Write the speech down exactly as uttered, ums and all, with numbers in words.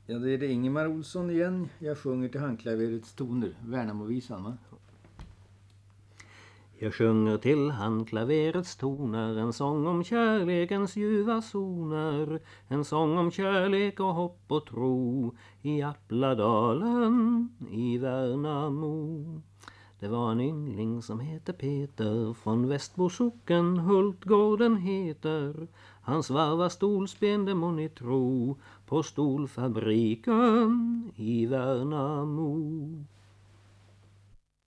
Ja, det är det Ingemar Olsson igen. Jag sjunger till handklaverets toner. Värnamovisan, va? Jag sjunger till handklaverets toner en sång om kärlekens ljuva zoner, en sång om kärlek och hopp och tro i Appladalen i Värnamo. Det var en yngling som heter Peter, från Västbo socken Hultgården heter. Han svarvar stolsben, det må ni tro, på stolfabriken i Värnamo.